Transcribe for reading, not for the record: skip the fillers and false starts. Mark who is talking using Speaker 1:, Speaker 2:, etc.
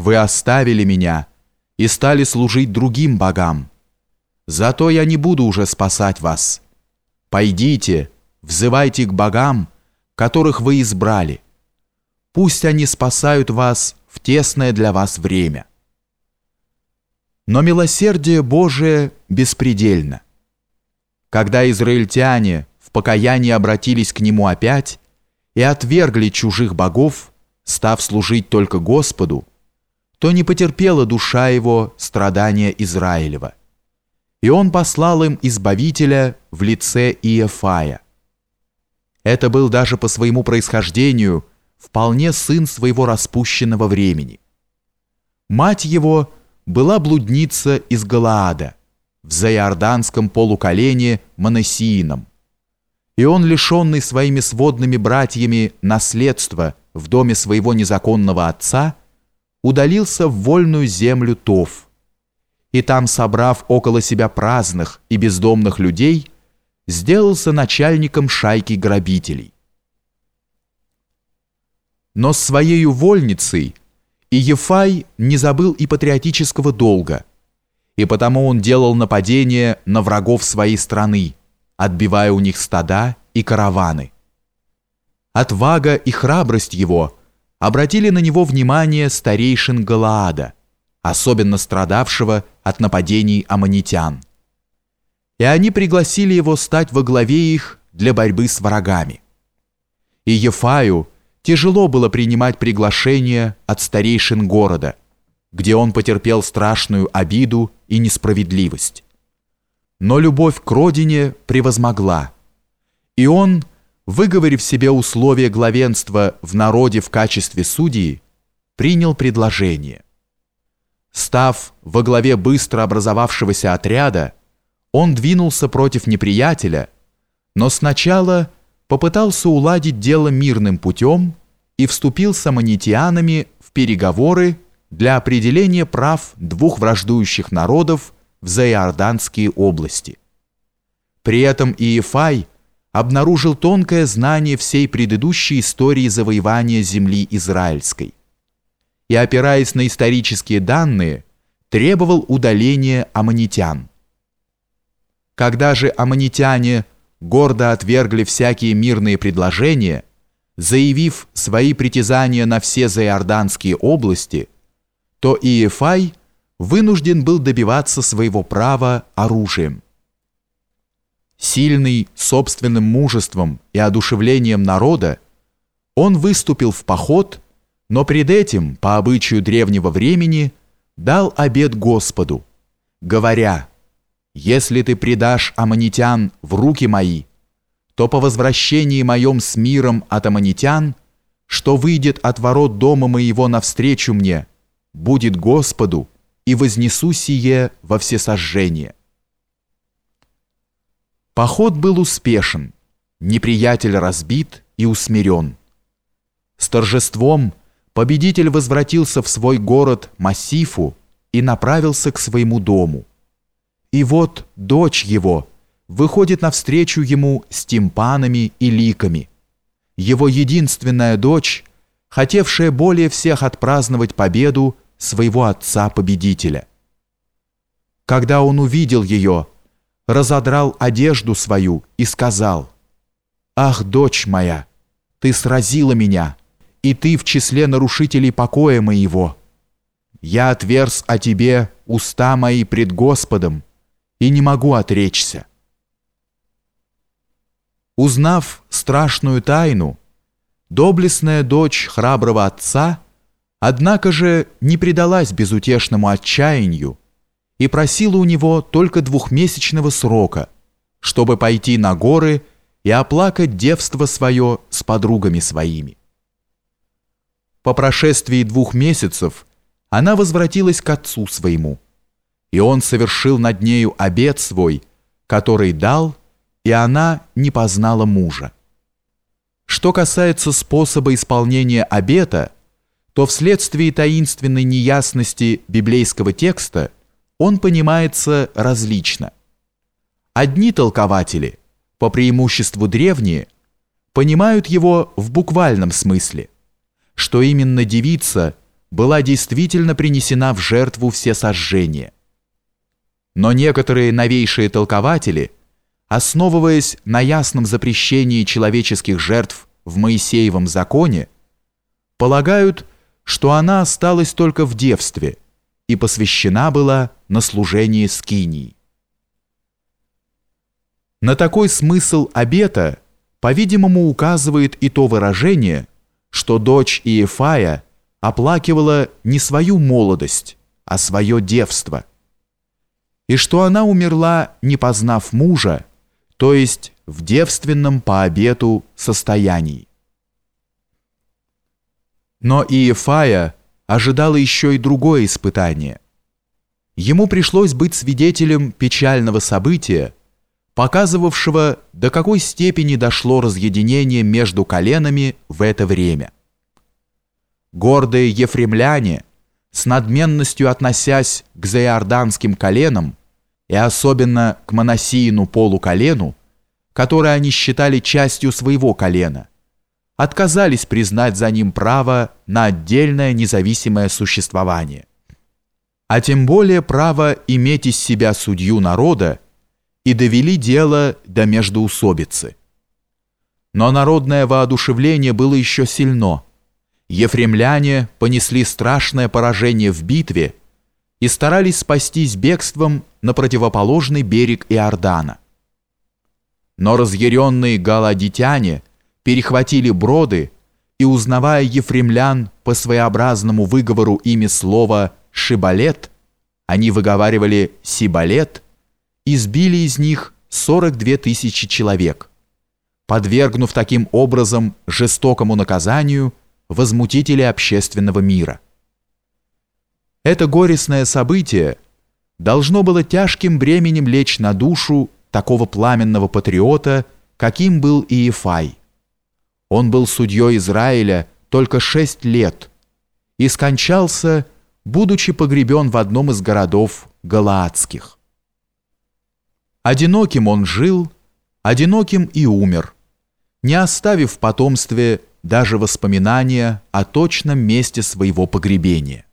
Speaker 1: вы оставили меня и стали служить другим богам. Зато я не буду уже спасать вас. Пойдите, взывайте к богам, которых вы избрали. Пусть они спасают вас в тесное для вас время». Но милосердие Божие беспредельно. Когда израильтяне в покаянии обратились к Нему опять и отвергли чужих богов, став служить только Господу, то не потерпела душа его страдания Израилева. И Он послал им избавителя в лице Иефая. Это был даже по своему происхождению вполне сын своего распущенного времени. Мать его была блудница из Галаада, в заиорданском полуколене Манассиином, и он, лишенный своими сводными братьями наследства в доме своего незаконного отца, удалился в вольную землю Тов, и там, собрав около себя праздных и бездомных людей, сделался начальником шайки грабителей. Но с своею вольницей Иефай не забыл и патриотического долга, и потому он делал нападения на врагов своей страны, отбивая у них стада и караваны. Отвага и храбрость его обратили на него внимание старейшин Галаада, особенно страдавшего от нападений аммонитян. И они пригласили его стать во главе их для борьбы с врагами. Иефаю тяжело было принимать приглашение от старейшин города, где он потерпел страшную обиду и несправедливость. Но любовь к родине превозмогла, и он, выговорив себе условия главенства в народе в качестве судьи, принял предложение. Став во главе быстро образовавшегося отряда, он двинулся против неприятеля, но сначала попытался уладить дело мирным путем и вступил с аммонитянами в переговоры для определения прав двух враждующих народов в заиорданские области. При этом Иефай обнаружил тонкое знание всей предыдущей истории завоевания земли израильской и, опираясь на исторические данные, требовал удаления аммонитян. Когда же аммонитяне гордо отвергли всякие мирные предложения, заявив свои притязания на все заиорданские области, то Иефай вынужден был добиваться своего права оружием. Сильный собственным мужеством и одушевлением народа, он выступил в поход, но пред этим, по обычаю древнего времени, дал обет Господу, говоря: «Если ты предашь аммонитян в руки мои, то по возвращении моем с миром от аммонитян, что выйдет от ворот дома моего навстречу мне, будет Господу, и вознесу сие во всесожжение». Поход был успешен, неприятель разбит и усмирен. С торжеством победитель возвратился в свой город Массифу и направился к своему дому. И вот дочь его выходит навстречу ему с тимпанами и ликами. Его единственная дочь, хотевшая более всех отпраздновать победу своего отца-победителя. Когда он увидел ее, разодрал одежду свою и сказал: «Ах, дочь моя, ты сразила меня, и ты в числе нарушителей покоя моего. Я отверз о тебе уста мои пред Господом, и не могу отречься». Узнав страшную тайну, доблестная дочь храброго отца, однако же, не предалась безутешному отчаянию и просила у него только 2-месячного срока, чтобы пойти на горы и оплакать девство свое с подругами своими. По прошествии 2 месяцев она возвратилась к отцу своему, и он совершил над нею обет свой, который дал, и она не познала мужа. Что касается способа исполнения обета, то вследствие таинственной неясности библейского текста он понимается различно. Одни толкователи, по преимуществу древние, понимают его в буквальном смысле, что именно девица была действительно принесена в жертву всесожжения. Но некоторые новейшие толкователи, основываясь на ясном запрещении человеческих жертв в Моисеевом законе, полагают, что она осталась только в девстве и посвящена была на служение скинии. На такой смысл обета, по-видимому, указывает и то выражение, что дочь Иефая оплакивала не свою молодость, а свое девство, и что она умерла, не познав мужа, то есть в девственном по обету состоянии. Но Иефая ожидало еще и другое испытание. Ему пришлось быть свидетелем печального события, показывавшего, до какой степени дошло разъединение между коленами в это время. Гордые ефремляне, с надменностью относясь к заиорданским коленам и особенно к Манассиину полуколену, которое они считали частью своего колена, отказались признать за ним право на отдельное независимое существование, а тем более право иметь из себя судью народа, и довели дело до междоусобицы. Но народное воодушевление было еще сильно. Ефремляне понесли страшное поражение в битве и старались спастись бегством на противоположный берег Иордана. Но разъяренные галаадитяне перехватили броды и, узнавая ефремлян по своеобразному выговору ими слова «шибалет», они выговаривали «сибалет», избили из них 42 тысячи человек, подвергнув таким образом жестокому наказанию возмутители общественного мира. Это горестное событие должно было тяжким бременем лечь на душу такого пламенного патриота, каким был Иефай. Он был судьей Израиля только 6 лет и скончался, будучи погребен в одном из городов галаадских. Одиноким он жил, одиноким и умер, не оставив в потомстве даже воспоминания о точном месте своего погребения.